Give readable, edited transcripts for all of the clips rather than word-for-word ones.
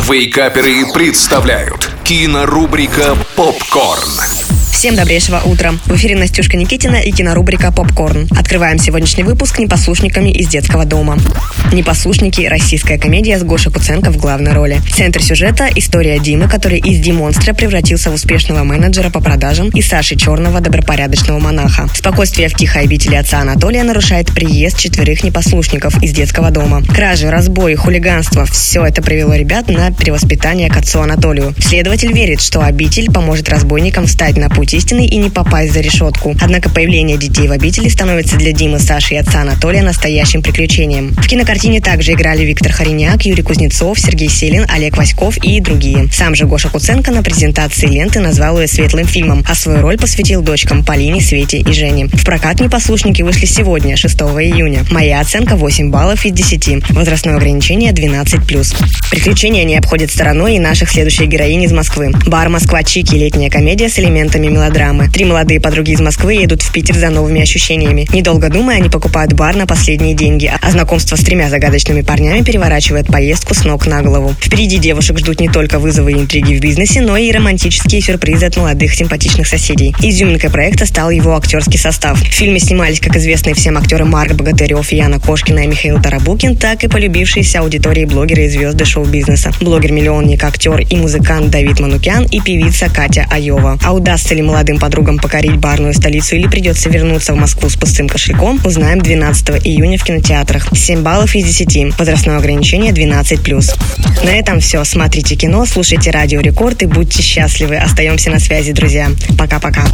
Вейкаперы представляют кинорубрика «Попкорн». Всем добрейшего утра. В эфире Настюшка Никитина и кинорубрика «Попкорн». Открываем сегодняшний выпуск «Непослушниками из детского дома». «Непослушники» – российская комедия с Гошей Куценко в главной роли. Центр сюжета – история Димы, который из демонстра превратился в успешного менеджера по продажам, и Саши Черного – добропорядочного монаха. Спокойствие в тихой обители отца Анатолия нарушает приезд 4 непослушников из детского дома. Кражи, разбои, хулиганство – все это привело ребят на перевоспитание к отцу Анатолию. Следователь верит, что обитель поможет разбойникам встать на путь истины и не попасть за решетку. Однако появление детей в обители становится для Димы, Саши и отца Анатолия настоящим приключением. В кинокартине также играли Виктор Хориняк, Юрий Кузнецов, Сергей Селин, Олег Васьков и другие. Сам же Гоша Куценко на презентации ленты назвал ее светлым фильмом, а свою роль посвятил дочкам Полине, Свете и Жене. В прокат «Непослушники» вышли сегодня, 6 июня. Моя оценка 8 баллов из 10. Возрастное ограничение 12+. Приключения не обходят стороной и наших следующих героинь из Москвы. Бар «Москва-Чики» – летняя комедия с элементами мелодрамы. 3 молодые подруги из Москвы едут в Питер за новыми ощущениями. Недолго думая, они покупают бар на последние деньги, а знакомство с 3 загадочными парнями переворачивает поездку с ног на голову. Впереди девушек ждут не только вызовы и интриги в бизнесе, но и романтические сюрпризы от молодых симпатичных соседей. Изюминкой проекта стал его актерский состав. В фильме снимались как известные всем актеры Марк Богатырев, Яна Кошкина и Михаил Тарабукин, так и полюбившиеся аудитории блогеры и звезды шоу-бизнеса. Блогер-миллионник, актер и музыкант Давид Манукян и певица Катя Айова. А удастся ли молодым подругам покорить барную столицу или придется вернуться в Москву с пустым кошельком, узнаем 12 июня в кинотеатрах. 7 баллов из 10. Возрастное ограничение 12+. На этом все. Смотрите кино, слушайте Радио Рекорд и будьте счастливы. Остаемся на связи, друзья. Пока-пока.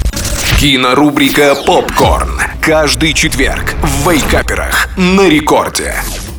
Кинорубрика «Попкорн». Каждый четверг в Вейкаперах на Рекорде.